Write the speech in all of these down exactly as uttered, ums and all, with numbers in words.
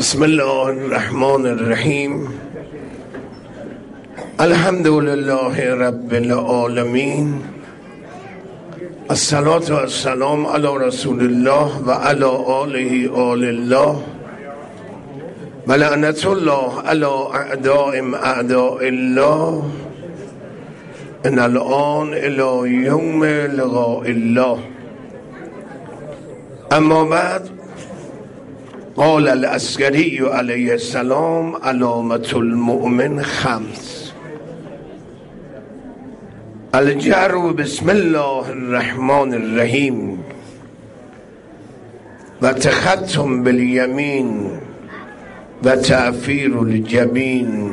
بسم الله الرحمن الرحیم. الحمد لله رب العالمین. الصلاة والسلام علی رسول الله و علی آله آل الله و لعنت الله علی اعدائهم اعداء الله ان الان الی یوم لقاء الله. اما بعد، قال العسکری علیه السلام: علامة المؤمن خمس: الجهر بسم الله الرحمن الرحیم و تختم بالیمین و تعفیر الجبین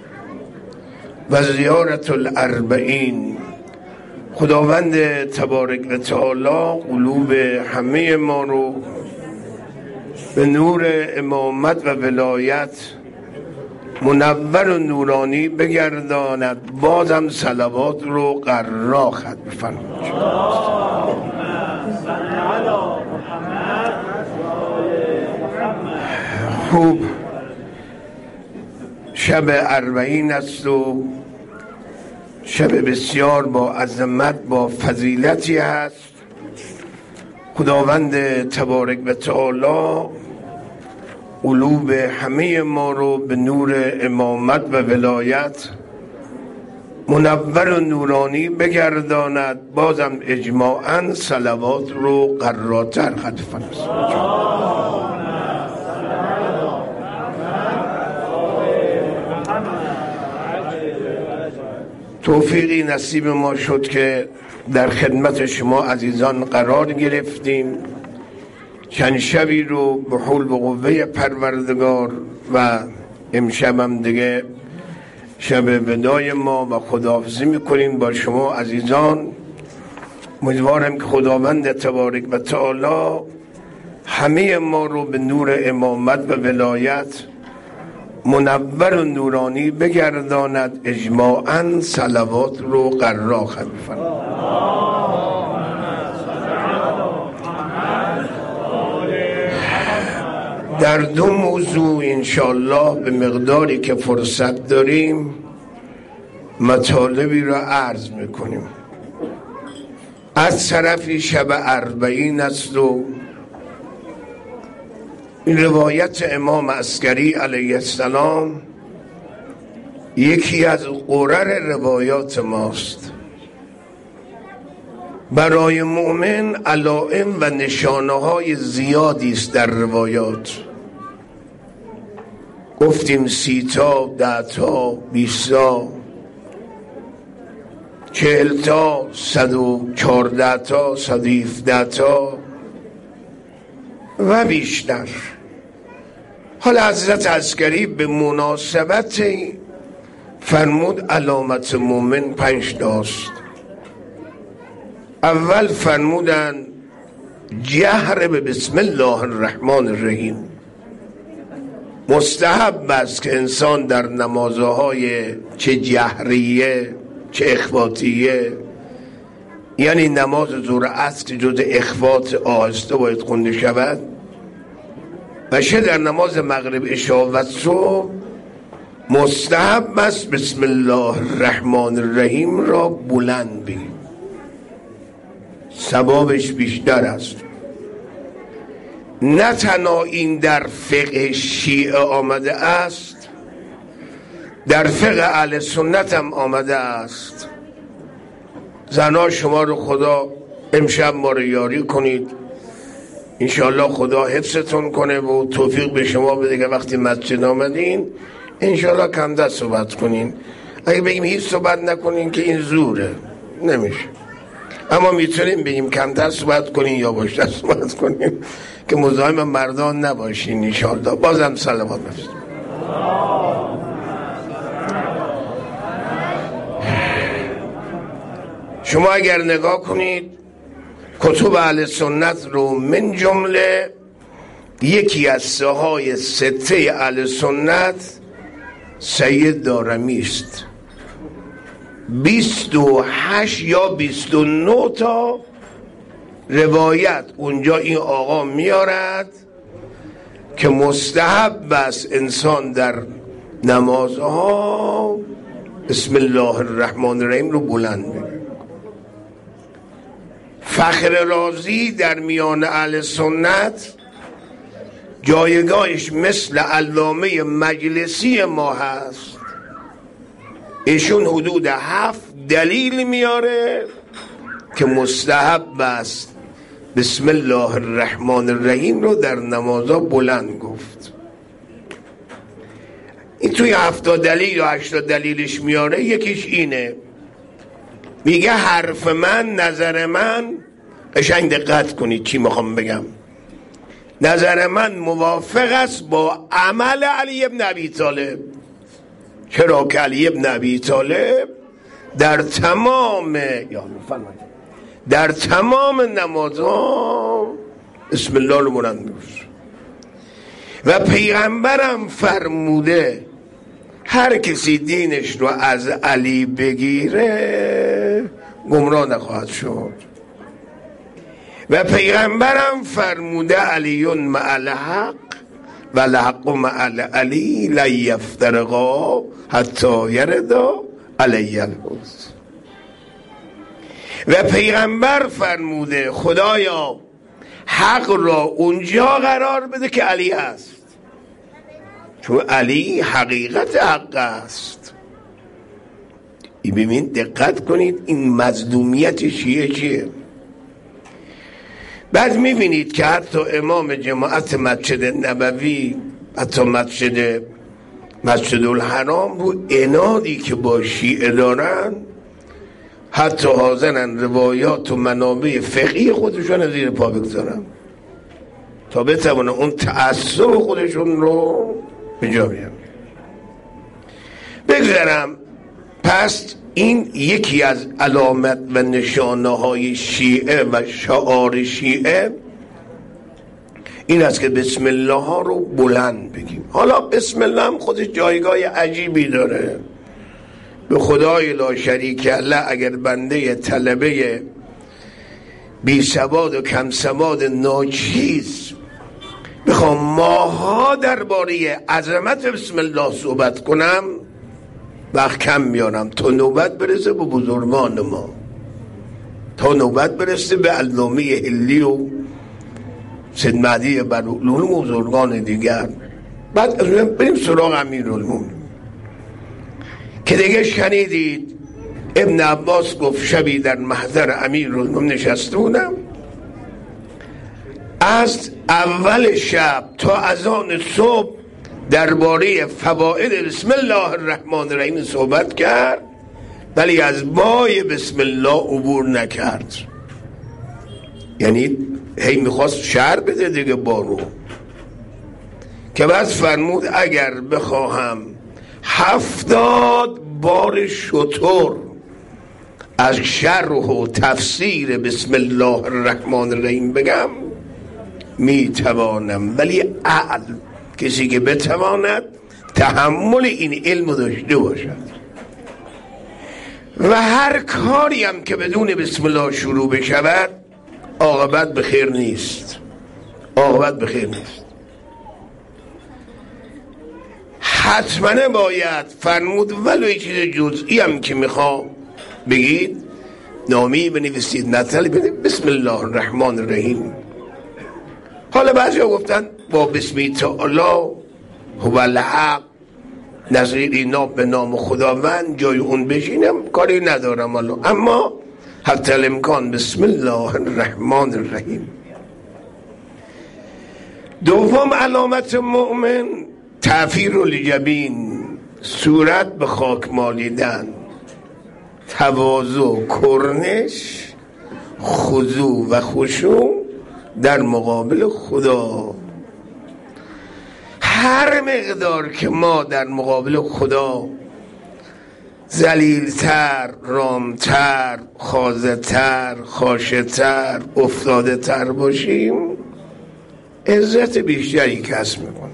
و زیارت الاربعین. خداوند تبارک و تعالی قلوب همه ما رو به نور امامت و ولایت منور و نورانی بگرداند. بازم صلوات رو قرار خط بفرمایید. خوب، شب اربعین است و شب بسیار با عظمت، با فضیلتی هست. خداوند تبارک و تعالی قلوب همه ما رو به نور امامت و ولایت منور و نورانی بگرداند. بازم اجماعاً صلوات رو قراتر خط فرمایید. توفیقی نصیب ما شد که در خدمت شما عزیزان قرار گرفتیم. چند شبی رو به حول و قوه پروردگار و امشبم دیگه شب ودای ما و خداحافظی میکنیم با شما عزیزان. امیدوارم که خداوند تبارک و تعالی همه ما رو به نور امامت و ولایت منور و نورانی بگرداند. اجماعاً صلوات رو قرار خط بفرمایید. در دو موضوع انشالله به مقداری که فرصت داریم مطالبی را عرض میکنیم. از طرفی شب اربعین است و این روایت امام عسکری علیه السلام یکی از غرر روایات ماست. برای مؤمن علائم و نشانه های زیادی است در روایات. گفتیم سی تا، ده تا، بیست تا، چهل تا، صد و چارده تا، صد و هفده تا و بیشتر. حالا حضرت عسکری به مناسبت فرمود علامت مومن پنج تاست. اول فرمودن جهر به بسم الله الرحمن الرحیم. مستحب است که انسان در نمازهای چه جهریه چه اخواتیه، یعنی نماز ظهر عصر که جز اخوات آهسته باید خونده شود، و چه در نماز مغرب عشا و صبح مستحب است بسم الله الرحمن الرحیم را بلند بگیم، ثوابش بیشتر است. نه تنها این در فقه شیعه آمده است، در فقه اهل سنت هم آمده است. زنها شما رو خدا امشب ما رو یاری کنید، انشاءالله خدا حفظتون کنه و توفیق به شما بده که وقتی مسجد آمدین انشاءالله کم دست صحبت کنین. اگه بگیم هیچ صحبت نکنین که این زوره، نمیشه. اما میتونیم بگیم کمتر صحبت کنین یا بیشتر صحبت کنین که مزاحم مردان نباشین انشاءالله. بازم صلوات بفرستید. شما اگر نگاه کنید کتب اهل سنت رو، من جمله یکی از سهای سته اهل سنت سید دارمی است. بیست و هشت یا بیست و نه تا روایت اونجا این آقا میارد که مستحب است انسان در نمازها بسم الله الرحمن الرحیم رو بلند بگه. فخر رازی در میان اهل سنت جایگاهش مثل علامه مجلسی ما هست. ایشون حدود هفت دلیل میاره که مستحب است بسم الله الرحمن الرحیم رو در نمازها بلند گفت. این توی هفتاد دلیل و هشتاد دلیلش میاره. یکیش اینه، میگه حرف من، نظر من، قشنگ دقت کنید چی میخوام بگم، نظر من موافق است با عمل علی ابن ابی طالب. چرا که علی ابن ابی طالب در تمام در تمام نمازها بسم الله رو بلند گفت و پیغمبرم فرموده هر کسی دینش رو از علی بگیره گمراه نخواهد شد و پیغمبرم فرموده علیون مع الحق و الحق مع علی لا یفترقا حتی یردا علی الحوض. و پیغمبر فرموده خدایا حق را اونجا قرار بده که علی هست، چون علی حقیقت حق است. ای ببین دقت کنید این مظلومیت شیعه چیه. بعد میبینید که حتی امام جماعت مسجد نبوی، حتی مسجد مسجد الحرام رو عنادی که با شیعه دارن حتی حاضرن روایات و منابع فقهی خودشون زیر پا بگذارن تا بتوانن اون تعصب خودشون رو به جا بیارن. بگذارم پس این یکی از علامت و نشانه های شیعه و شعار شیعه این است که بسم الله ها رو بلند بگیم. حالا بسم الله هم خودش جایگاه عجیبی داره. به خدای لا شریک له اگر بنده طلبه بی سواد و کم سواد ناچیز بخوام ماها درباره عظمت بسم الله صحبت کنم وقت کم میارم تا نوبت برسه به بزرگان ما، تا نوبت برسه به علامه هلی و سید مهدی برولون و بزرگان دیگر. بعد بریم سراغ امیرالمومنین که دیگه شنیدید ابن عباس گفت شبی در محضر امیرالمومنین نشسته بودم، از اول شب تا اذان صبح درباره فواید بسم الله الرحمن الرحیم صحبت کرد ولی از بای بسم الله عبور نکرد. یعنی هی میخواست شعر بده دیگه بارو که بعد فرمود اگر بخواهم هفتاد بار شتر از شرح و تفسیر بسم الله الرحمن الرحیم بگم میتوانم، ولی عقل کسی که بتواند تحمل این علم داشته باشد و هر کاری هم که بدون بسم الله شروع بشود عاقبت به خیر نیست، عاقبت به خیر نیست. حتما باید فرمود ولو چیز جزئی هم که میخوا بگید نامی بنویسید، نطلی بنویسید بسم الله الرحمن الرحیم. حالا بعضی ها گفتن با بسمی تعالی هو الحق نظیر اینا به نام خداوند جای اون بشینم کاری ندارم حالا، اما حتی الامکان بسم الله الرحمن الرحیم. دوم علامت مؤمن تعفیر الجبین، صورت به خاک مالیدن، تواضع، کرنش، خضوع و خشوع در مقابل خدا. هر مقدار که ما در مقابل خدا ذلیل‌تر، رامتر، خاضع‌تر، خاشع‌تر، افتاده‌تر باشیم عزت بیشتری کسب میکنیم.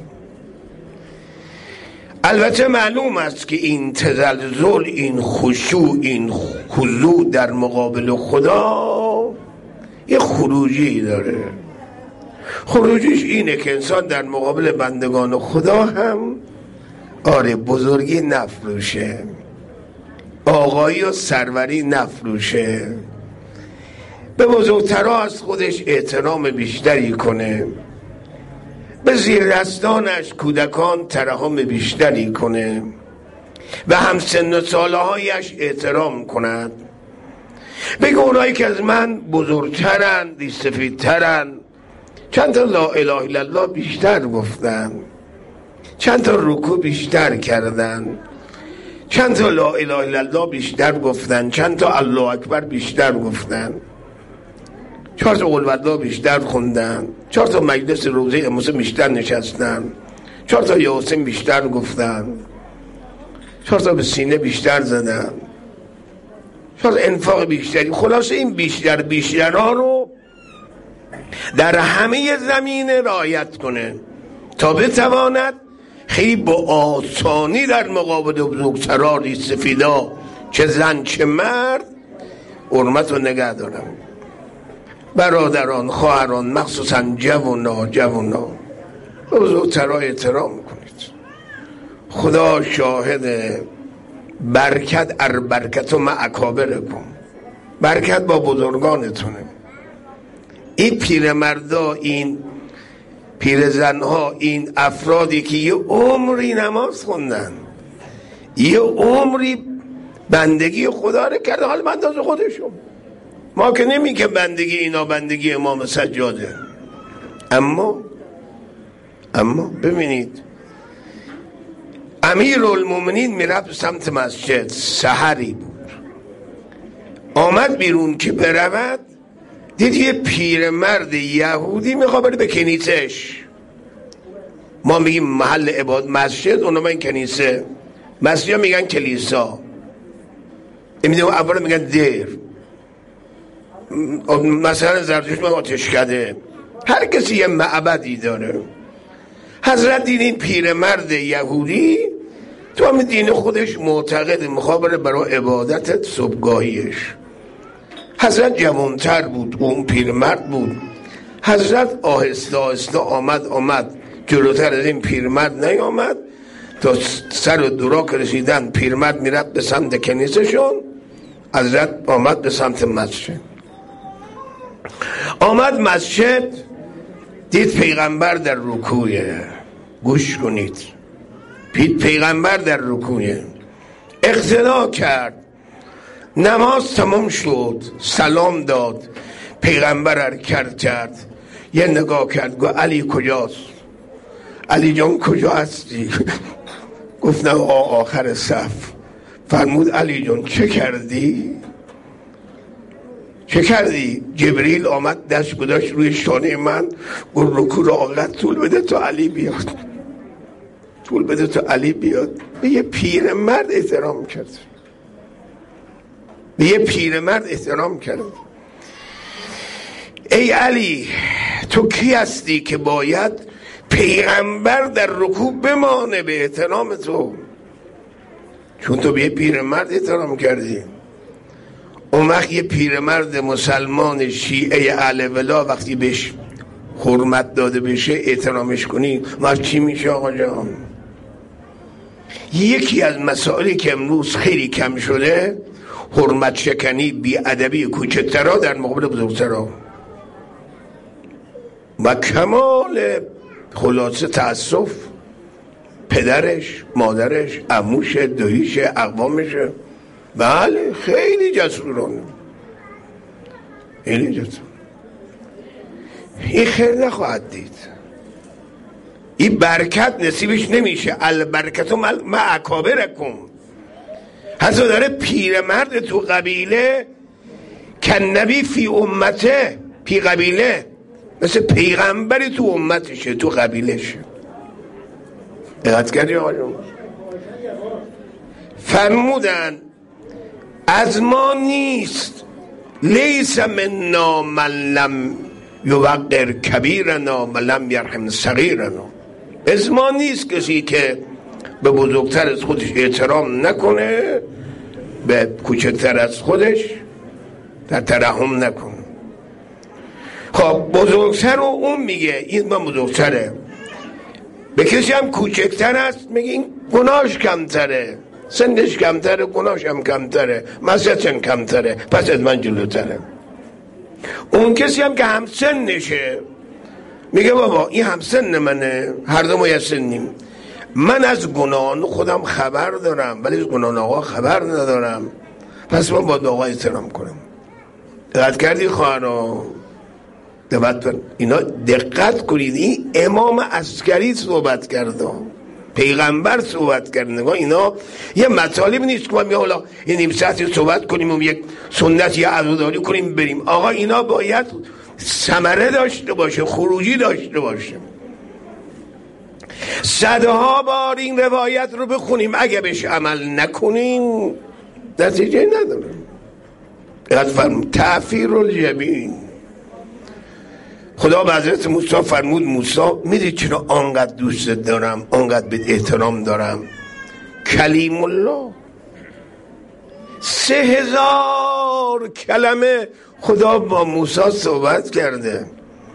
البته معلوم است که این تزلزل، این خشوع، این خضوع در مقابل خدا یه خروجی داره. خروجیش اینه که انسان در مقابل بندگان خدا هم آره بزرگی نفروشه، آقایی و سروری نفروشه، به بزرگترها از خودش احترام بیشتری کنه، به زیردستانش کودکان ترحم بیشتری کنه، به همسن و سالهایش احترام کند، بگه اونایی که از من بزرگترن ریسفیدترن چند تا لا اله الا الله بیشتر گفتن، چند تا رکوع بیشتر کردن، چند تا لا اله الا الله بیشتر گفتن، چند تا الله اکبر بیشتر گفتن، چهار تا قل والله بیشتر خوندن، چهار تا مجلس روزه امام بیشتر نشستن، چهار تا یاسین بیشتر گفتن، چهار تا به سینه بیشتر زدن، چهار تا انفاق بیشتری. خلاصه این بیشتر بیشترها رو در همه زمینه رعایت کنه تا بتواند خیلی با آسانی در مقابل بزرگترها ریسفیدا چه زن چه مرد حرمت رو نگه دارن. برادران خواهران مخصوصا جوانا جوانا بزرگترها احترام کنید. خدا شاهد برکت ار برکت و مع اکابرکم، برکت با بزرگانتونه. این پیرمردا، این پیرزنها، این افرادی که یه عمری نماز خوندن، یه عمری بندگی خدا رو کرده، حال من دازه خودشون، ما که نمی که بندگی اینا بندگی امام سجاده، اما اما ببینید امیرالمومنین میرفت سمت مسجد، سحری بود، آمد بیرون که برود، دید یه پیرمرد یهودی میخواد بره به کنیسهش. ما میگیم محل عبادت مسجد، اونا میگن کنیسه، مسجد میگن کلیسا، میگن اول میگن دیر، مثلا زرتشت میگن آتشکده، هر کسی یه معبدی داره. حضرت دید این پیرمرد یهودی تو هم دین خودش معتقد میخواد بره برای عبادت صبحگاهیش. حضرت جوانتر بود، اون پیرمرد بود. حضرت آهسته آهسته آمد آمد جلوتر از این پیرمرد نیامد تا سر و درا که رسیدن پیرمرد میرد به سمت کنیسهشون، حضرت آمد به سمت مسجد. آمد مسجد، دید پیغمبر در رکوعه. گوش کنید، دید پیغمبر در رکوعه، اقتدا کرد، نماز تمام شد، سلام داد، پیغمبر حرکت کرد، یه نگاه کرد، گفت علی کجاست؟ علی جان کجا هستی؟ گفت نه آخر صف. فرمود علی جان چه کردی؟ چه کردی؟ جبریل آمد دست گذاشت روی شانه من، گفت رکوع رو آقت طول بده تا علی بیاد، طول بده تا علی بیاد. به یه پیر مرد احترام کرد، به یه پیرمرد احترام کرد. ای علی تو کی هستی که باید پیغمبر در رکوع بمانه به احترام تو؟ چون تو به یه پیرمرد احترام کردی. اون وقت یه پیرمرد مسلمان شیعه اهل ولا وقتی بهش حرمت داده بشه احترامش کنی، وقت چی میشه آقا جان؟ یکی از مسائلی که امروز خیلی کم شده حرمت شکنی، بی ادبی کوچکترها در مقابل بزرگترها و کمال خلاصه تأسف پدرش، مادرش، عموش، داییش، اقوامش. بله خیلی جسورانه، خیلی جسور. این خیر نخواهد دید، این برکت نصیبش نمیشه. البرکت مع اکابرکم. حضرت داره پیرمرد تو قبیله کن نبی فی امته، پی قبیله مثل پیغمبری تو امتشه، تو قبیلشه. دقت کردی آقایون؟ فرمودن از ما نیست، لیس منا من لم یوقر کبیرنا و لم یرحم صغیرنا. از ما نیست کسی که به بزرگتر از خودش احترام نکنه، به کوچکتر از خودش در ترحم نکنه. خب بزرگتر رو اون میگه این من بزرگتره، به کسی هم کوچکتر است میگه این گناهش کمتره، سنش کمتره، گناهش هم کمتره، مسئلتن کمتره، پس از من جلوتره. اون کسی هم که همسنشه میگه بابا این همسن منه، هر دو ما یه سنیم، من از گناهان خودم خبر دارم ولی از گناهان آقا خبر ندارم، پس من با آقا احترام کنم. دقت کردی خواهران؟ دقت اینا دقت کنید، این امام عسکری صحبت کرده، پیغمبر صحبت کرد. نگاه اینا یه مطالب نیست که ما میگه حالا یه نیم ساعتی صحبت کنیم و یک سنت یا عزاداری کنیم بریم. آقا اینا باید ثمره داشته باشه، خروجی داشته باشه. صدها بار این روایت رو بخونیم، اگه بهش عمل نکنیم نتیجه نداره. یاد فرمون تعفیر الجبین. خدا به حضرت موسی فرمود موسی میدید چرا آنقدر دوست دارم، آنقدر به احترام دارم؟ کلیم الله، سه هزار کلمه خدا با موسی صحبت کرده.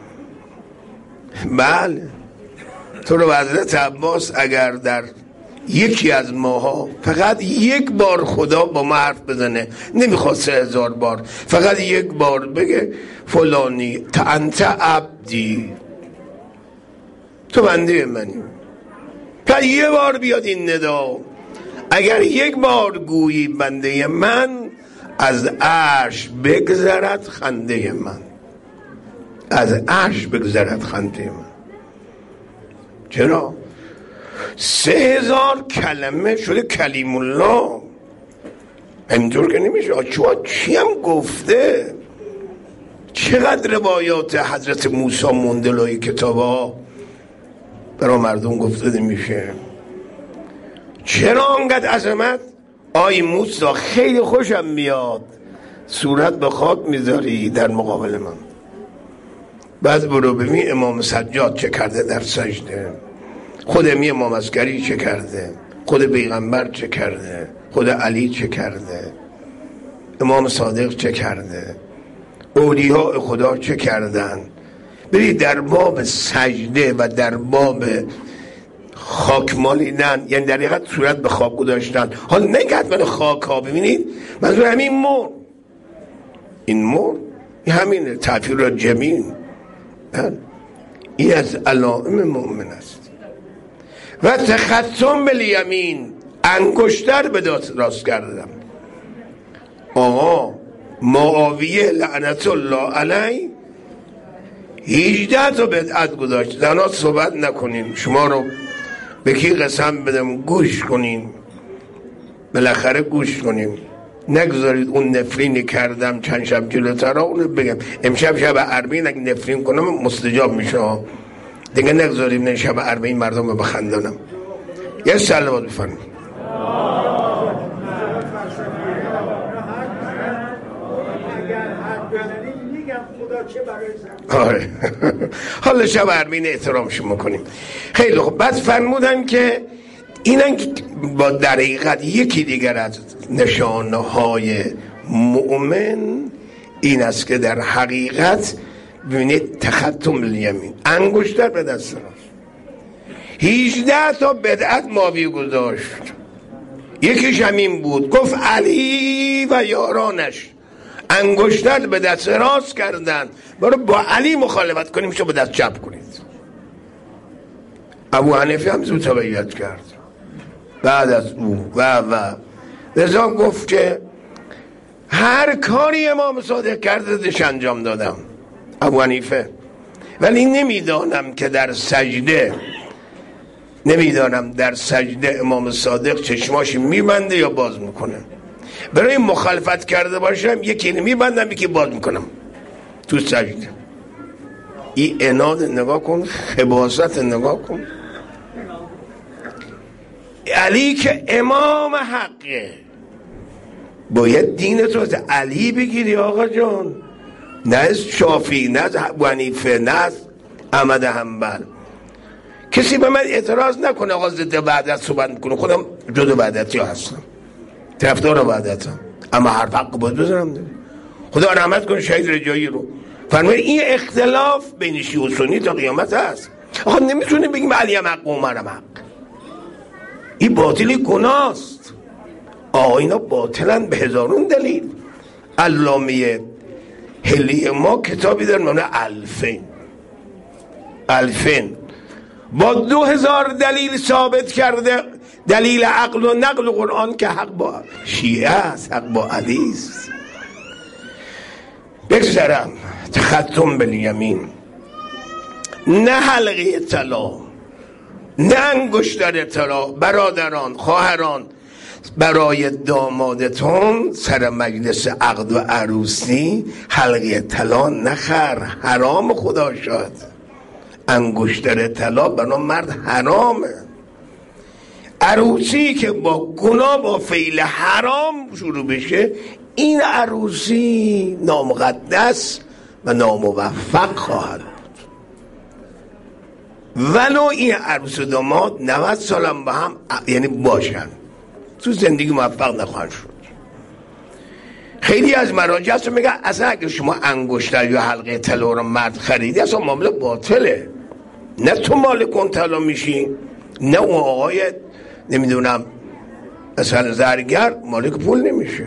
بله تو رو حضرت عباس اگر در یکی از ماها فقط یک بار خدا با ما حرف بزنه، نمیخواد سه هزار بار، فقط یک بار بگه فلانی تا انت عبدی، تو بنده منی، تا یه بار بیاد این ندا، اگر یک بار گویی بنده من، از عرش بگذرد خنده من، از عرش بگذرد خنده من. چرا؟ سه هزار کلمه شده کلیم الله. همینطور که نمیشه. چوها چی هم گفته؟ چقدر روایات حضرت موسی مندلای کتاب ها برای مردم گفته میشه. چرا انقدر عظمت؟ آی موسی خیلی خوشم میاد صورت به خاک میذاری در مقابل من، بعد برو ببین امام سجاد چه کرده در سجده، خود امی امام عسکری چه کرده، خود پیغمبر چه کرده، خود علی چه کرده، امام صادق چه کرده، اولیاء خدا چه کردن. برید در باب سجده و در باب خاک مالیدن، یعنی در حقیقت صورت به خاک گذاشتن. حالا نگهت من خاک ها ببینید، منظور همین مر، این مر همین تعفیر جمین، این از علائم مؤمن است. و تختم بالیمین، انگشتر به دست راست کردم. آقا معاویه لعنت الله علیه هجده تا بدعت گذاشت. زنها صحبت نکنین، شما رو به کی قسم بدم گوش کنین، بالاخره گوش کنین، نگذارید اون نفرینی کردم چند شب جلوتر اونو بگم. امشب شب اربعین اگه نفرین کنم مستجاب میشه دیگه، نگذارید نه شب اربعین مردم رو بخندانم. یه صلوات بفرمایید. آره حالا شب اربعین احترام شما کنیم. خیلی خوب. بعد فرمودن که اینن با در حقیقت یکی دیگر از نشانه های مؤمن این است که در حقیقت ببینید تختم الیمین، انگشتر به دست راست. هجده تا بدعت ماوی گذاشت. یکیش همین بود، گفت علی و یارانش انگشتر به دست راست کردن، برو با علی مخالفت کنیم شو به دست چپ کنید. ابو حنیفه هم زود تبعیت کرد بعد از او و و لذا گفت که هر کاری امام صادق کرده دش انجام دادم ابو حنیفه، ولی نمیدانم که در سجده نمیدانم در سجده امام صادق چشماش میبنده یا باز میکنه. برای مخالفت کرده باشم یکی میبندم یکی باز میکنم تو سجده. این عناد نگاه کن، خباثت نگاه کن. علی که امام حقه، باید دین تو از علی بگیری آقا جان، نه از شافعی، نه از ابو حنیفه، نه از احمد حنبل. کسی به من اعتراض نکنه آقا ضد وحدت صحبت میکنه، خودم جزو وحدتی ها هستم، طرفدار وحدتم، اما حرف حق باید بزنم دیگه. خدا رحمت کنه شهید رجایی رو، فرمایید این اختلاف بین شیعه و سنی تا قیامت هست. آخه نمیتونه بگیم علی هم حق و عمر هم حق. این باطلی گناست. آقا اینا باطلن به هزارون دلیل. علامه هلی ما کتابی دارن معنی الفین الفین با دو هزار دلیل ثابت کرده، دلیل عقل و نقل قرآن، که حق با شیعه است، حق با علی است. بگذرم تختم بالیمین، نه حلقه طلا، نه انگشتر طلا. برادران، خواهران، برای دامادتون سر مجلس عقد و عروسی حلقه طلا نخر، حرام خدا شد. انگشتر طلا برای مرد حرامه. عروسی که با گناه، با فعل حرام شروع بشه، این عروسی نامقدس و ناموفق خواهد بود. ولو این عروس و داماد نود سالم با هم یعنی باشن، تو زندگی موفق نخواهند شد. خیلی از مراجع هست میگن اصلا اگر شما انگشتر یا حلقه طلا رو مرد خریدی اصلا معامله باطله. نه تو مالک طلا میشی، نه اون آقای نمیدونم اصلا زرگر مالک پول نمیشه.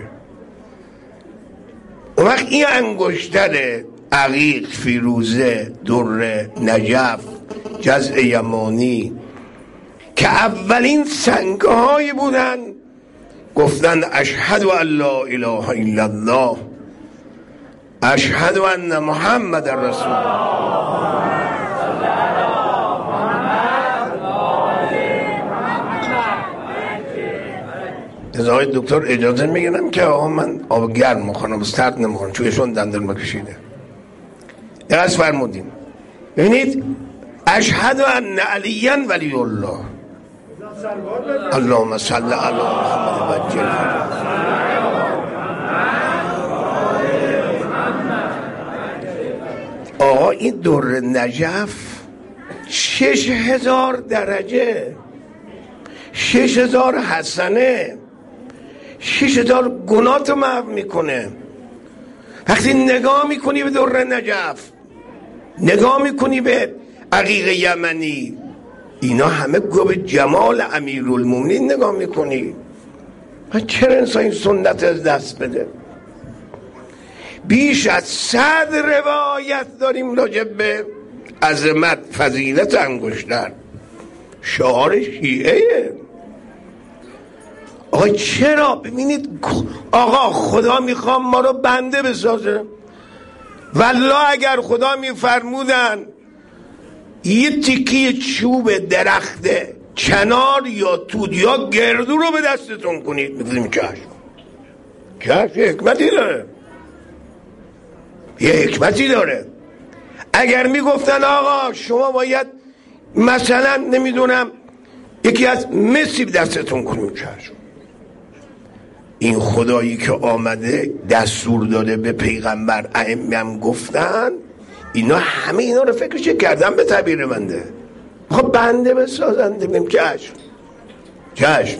اون وقت این انگشتر عقیق، فیروزه، در نجف، جزع یمانی که اولین سنگ‌هایی بودن گفتن اشهد ان لا اله الا الله، اشهد ان محمد رسول الله. از آقای دکتر اجازه میگیرم که آقا من آب گرم میخوانم، بس ترد نمیخوانم چون ایشون دندان مکشیده. دقیقاً فرمودیم. ببینید اشهد ان علی ولی الله، اللهم صل علی محمد و جل. آقا این در نجف شش هزار درجه، شش هزار حسنه، شش هزار گناه رو محو میکنه. وقتی نگاه میکنی به در نجف، نگاه میکنی به عقیق یمنی، اینا همه گو به جمال امیرالمومنین نگاه میکنی. چرا انسان این سنت از دست بده؟ بیش از صد روایت داریم راجع به عظمت فضیلت انگشتر، شعار شیعه. آقا چرا؟ ببینید آقا خدا میخوام ما رو بنده بسازه. والله اگر خدا میفرمودن یه تیکی چوب درخت چنار یا توت یا گردو رو به دستتون کنید، میگفتیم چشم. چشم یه حکمتی داره، یه حکمتی داره. اگر میگفتن آقا شما باید مثلا نمیدونم یکی از مسی به دستتون کنید، چشم. این خدایی که آمده دستور داده به پیغمبر، ائمه هم گفتن، اینا همه اینا رو فکرش کردن به تعبیر بنده. خب بنده بسازنده بیم چشم چشم.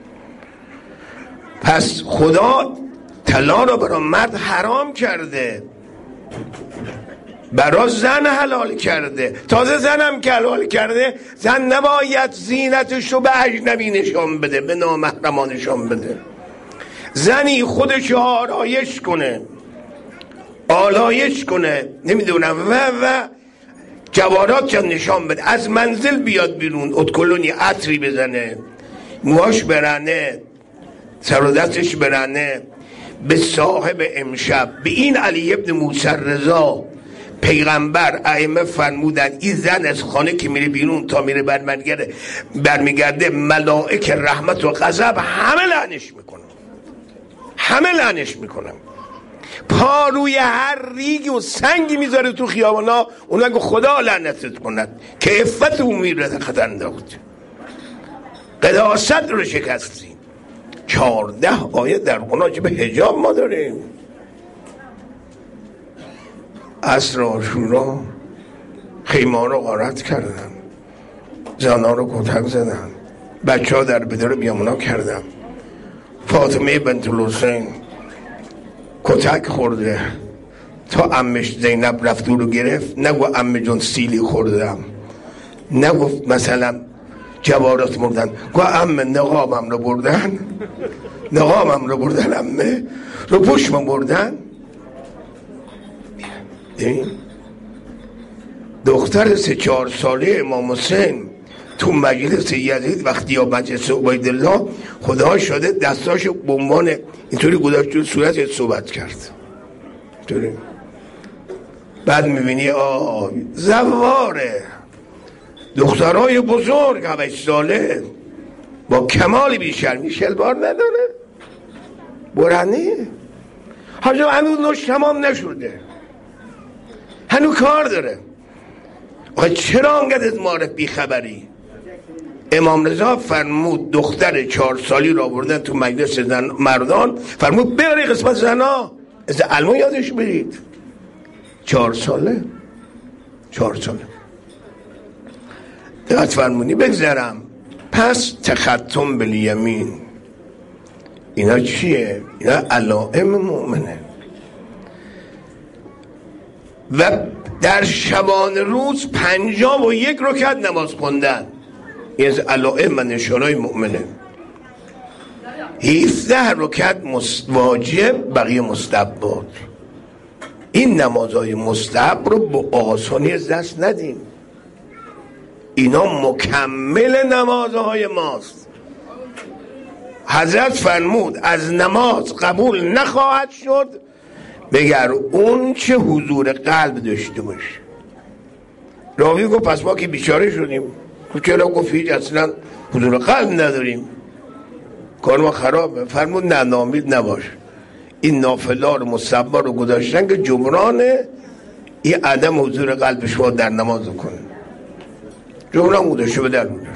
پس خدا طلا رو برای مرد حرام کرده، برای زن حلال کرده. تازه زنم که حلال کرده، زن نباید زینتش رو به اجنبی نشان بده، به نامحرمان نشان بده. زنی خودش آرایش کنه، آلایش کنه، نمیدونم و و جوارات نشان بده، از منزل بیاد بیرون، ادکلونی عطری بزنه، موهاش برنه، سر و دستش برنه، به صاحب امشب، به این علی ابن موسی رضا پیغمبر ائمه فرمودن این زن از خانه که میره بیرون تا میره برمیگرده برمیگرده ملائک رحمت و غضب همه لعنش میکنن، همه لعنش میکنن. پا روی هر ریگی و سنگی میذاره تو خیابانا، اون نگو خدا لعنتت کند که عفت اون میره خطر انداخت، قداست رو شکستی. چارده آیه در قرآن به حجاب ما داریم. عصر عاشورا خیمه رو غارت کردن، زنها رو کتک زدن، بچه ها در بدر بیامونا کردن. فاطمه بنت الحسین کتک خورده، تا عمش زینب رفت او رو گرفت نگو عمه جون سیلی خوردم، نگفت مثلا جوارات مردن، گو عمه نقابم رو بردن، نقابم رو بردن، عمه رو پوشم بردن. دختر سه چهار ساله امام حسین تو مجلس یزید وقتی یا مجلس عبیدالله خدا شده دستاش به عنوان اینطوری گذاشت تو صورت صحبت کرد اینطوری. بعد میبینی آه زواره دخترای بزرگ هشت ساله با کمال بیشرمی شلوار نداره برهنه حاجم هنوز نوش تمام نشده هنوز کار داره. آخه چرا انقدر از معارف بیخبری؟ امام رضا فرمود دختر چهار سالی را بردن تو مجلس زن مردان، فرمود ببری قسمت زنا از علمو یادش برید. چهار ساله چهار ساله دقت فرمونی. بگذارم پس تختم بالیمین اینا چیه؟ اینا علائم مؤمنه. و در شبان روز پنجاه و یک رکعت نماز خوندن، این از علائم و نشانهای مؤمنه. هفده رکعت واجب بقیه مستحبات. این نمازهای مستحب رو با آسانی از دست ندیم، اینا مکمل نمازهای ماست. حضرت فرمود از نماز قبول نخواهد شد بگر اون چه حضور قلب داشته باشه. راوی گفت پس ما که بیچاره شدیم. چرا؟ گفت هیچ اصلا حضور قلب نداریم، کار ما خرابه. فرمود نه ناامید نباش، این نافلا رو مصبا رو گذاشتن که جبران این عدم حضور قلب شما در نماز کنه، جبران گذاشته به در گذاشته.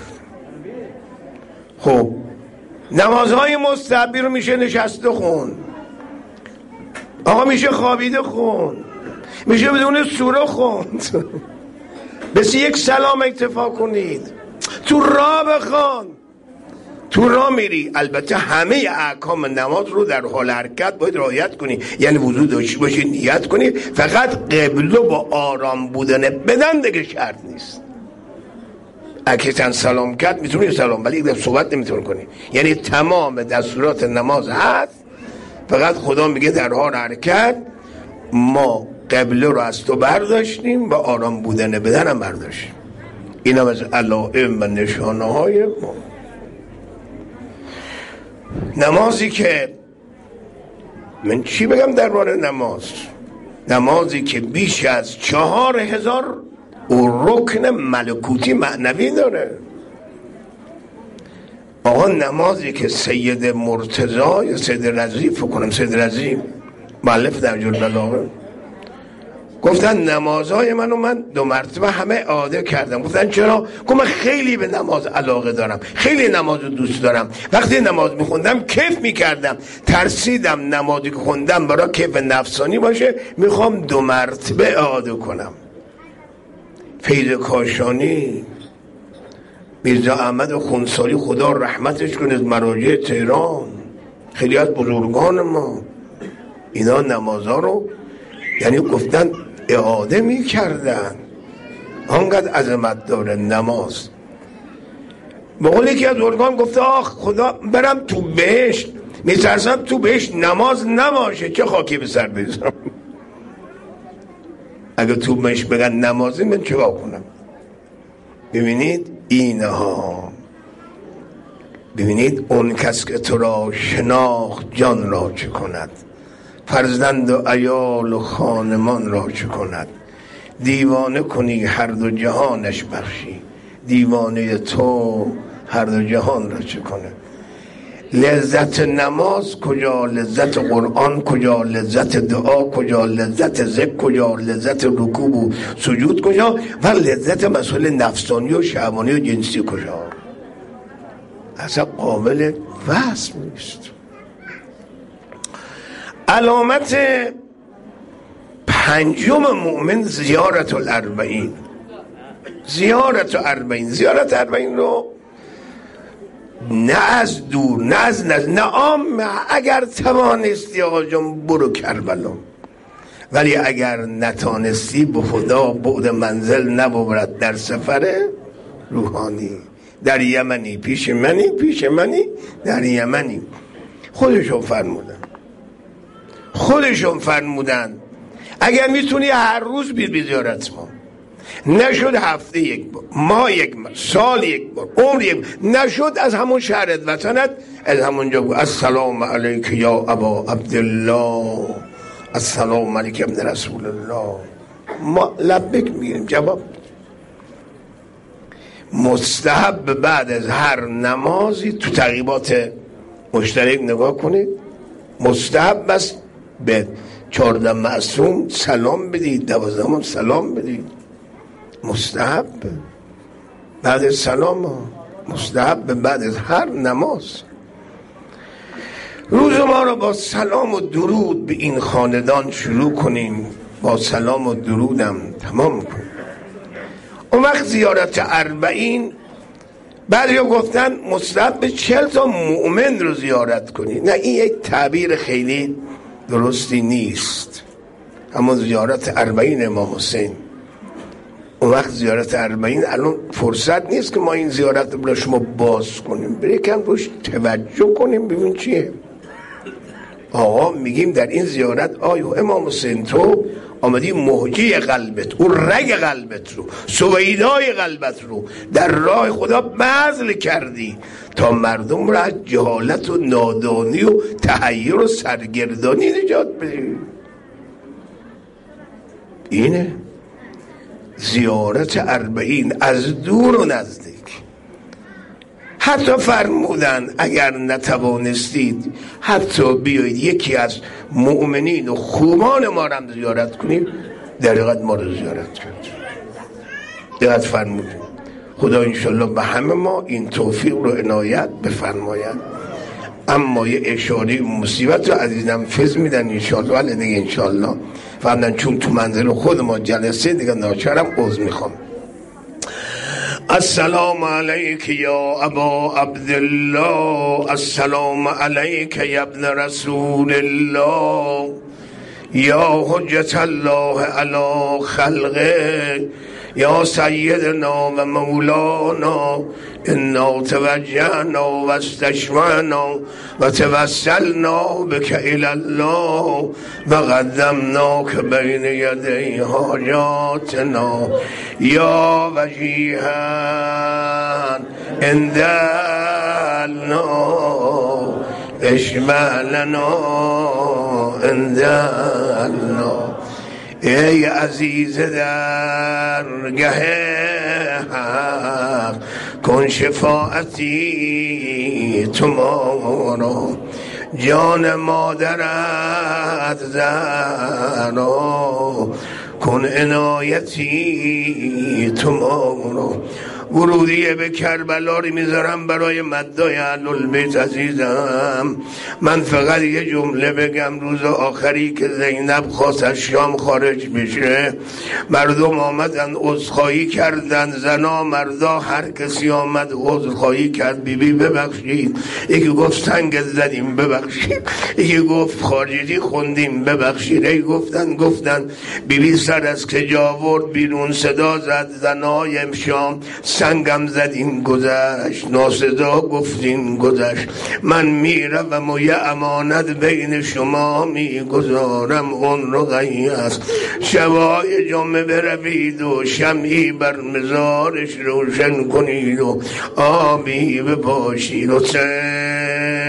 خب نمازهای مستحبی رو میشه نشسته خون، آقا میشه خوابیده خون، میشه بدون سوره خوند، بس یک سلام اکتفا کنید، تو راه بخوان، تو راه میری. البته همه احکام نماز رو در حال حرکت باید رعایت کنی، یعنی وضو داشته باشی، نیت کنی، فقط قبله با آرام بودن بدن دیگه شرط نیست. اگه تن سلام کرد میتونی سلام، ولی یک صحبت نمیتون کنی. یعنی تمام دستورات نماز هست، فقط خدا میگه در حال حرکت ما قبله رو از تو برداشتیم و آرام بودن بدن هم برداشتیم. این هم از علائم و نشانه های ما. نمازی که من چی بگم در باره نماز؟ نمازی که بیش از چهار هزار او رکن ملکوتی معنوی داره. آقا نمازی که سید مرتضی یا سید رضی، فکر کنم سید رضی مؤلف در جلال بلاغه، گفتن نمازهای منو من دو مرتبه همه اعاده کردم. گفتن چرا؟ گفتم من خیلی به نماز علاقه دارم، خیلی نماز رو دوست دارم، وقتی نماز میخوندم کیف میکردم، ترسیدم نمازی که خوندم برای کیف نفسانی باشه، میخوام دو مرتبه اعاده کنم. فیض کاشانی، میرزا احمد خونساری خدا رحمتش کنه، مراجع تهران، خیلی از بزرگان ما، اینا نمازها رو یعنی گفتن اعاده میکردن، آنقدر عظمت داره نماز. به قول یکی از بزرگان گفته آخ خدا برم تو بهشت، میترسم تو بهشت نماز نباشه، چه خاکی به سر بذارم. اگه تو بهشت بگن نمازی من چه کنم؟ ببینید اینها، ببینید اون کس که تو را شناخت جان را چه کند، فرزند و عیال و خانمان را چه کند، دیوانه کنی هر دو جهانش بخشی، دیوانه تو هر دو جهان را چه کند. لذت نماز کجا، لذت قرآن کجا، لذت دعا کجا، لذت ذکر کجا، لذت رکوع و سجود کجا، و لذت مسئله نفسانی و شهوانی و جنسی کجا؟ اصلا قابل وصف نیست. علامت پنجم مؤمن زیارت الاربعین. زیارت الاربعین زیارت الاربعین رو نه از دور نه از نزد نه عام، اگر توانستی آقا جان برو کربلا، ولی اگر نتانستی به خدا بعد منزل نبرد در سفر روحانی. در یمنی پیش منی، پیش منی در یمنی. خودشون فرمودن خودشون فرمودن اگر میتونی هر روز بیر بی زیارت ما، نشد هفته یک بار، ماه یک بار، سال یک بار، عمر یک بار، نشد از همون شهرت وطنت از همونجا بگو السلام علیک یا ابا عبدالله، السلام علیک ابن رسول الله. ما لبک میگیریم جواب. مستحب بعد از هر نمازی تو ترغیبات مشترک نگاه کنید، مستحب بس به چهارده معصوم سلام بدید، دوازدهم سلام بدید. مستحب بعد از سلام، مستحب بعد از هر نماز. روز ما را با سلام و درود به این خاندان شروع کنیم، با سلام و درودم تمام کنیم. اون وقت زیارت اربعین بعضی ها گفتن مستحب چهل تا مؤمن رو زیارت کنی. نه، این یک تعبیر خیلی درستی نیست. اما زیارت اربعین امام حسین، اون وقت زیارت اربعین الان فرصت نیست که ما این زیارت رو برای شما باز کنیم، برای کم روش توجه کنیم ببین چیه. آقا میگیم در این زیارت آیا امام حسین تو آمدی مهجه قلبت، اون رگ قلبت رو، سویدای قلبت رو در راه خدا بذل کردی تا مردم را از جهالت و نادانی و تحیر و سرگردانی نجات بدی. اینه زیارت اربعین از دور و نزدیک. حتی فرمودن اگر نتوانستید حتی بیایید یکی از مؤمنین و خوبان ما را زیارت کنید، در حقیقت ما رو زیارت کرد. دقت فرمودید. خدا انشالله به همه ما این توفیق رو عنایت بفرماید. اما یه اشاره مصیبت رو عزیزم فز میدن انشالله، ولی دیگه انشالله فرمودن چون تو منزل خود ما جلسه دیگه ناچارم عذر میخوام. السلام علیک یا ابا عبدالله، السلام علیک یا ابن رسول الله، یا حجت الله علی خلقه، یا سیدنا و مولانا، انا توجهنا و استشفعنا و توسلنا بک الی الله و قدمناک بین یدی حاجاتنا یا وجیها عند الله اشفع لنا عند الله. ای عزیز درگه حق کن شفاعتی تو ما را، جان مادرت زهرا کن عنایتی تو ما را. ورودیه به کربلا رو میذارم برای مدای اهل البیت عزیزم. من فقط یه جمله بگم. روز آخری که زینب خواست از شام خارج بشه، مردم آمدن عذرخواهی کردن، زنا مردا هر کسی آمد عذرخواهی کرد. بی بی ببخشید، یکی گفت سنگ زدیم ببخشید، یکی گفت خارجی خوندیم ببخشید، یکی گفتن گفتن بی بی سر از کجا آورد بیرون، صدا زد زنای امشام، سنگم زدیم گذشت، ناسزا گفتیم گذشت. من میروم و یه امانت بین شما میگذارم، اون رو غیست شبای جمعه بروید و شمعی بر مزارش روشن کنید و آبی بپاشید و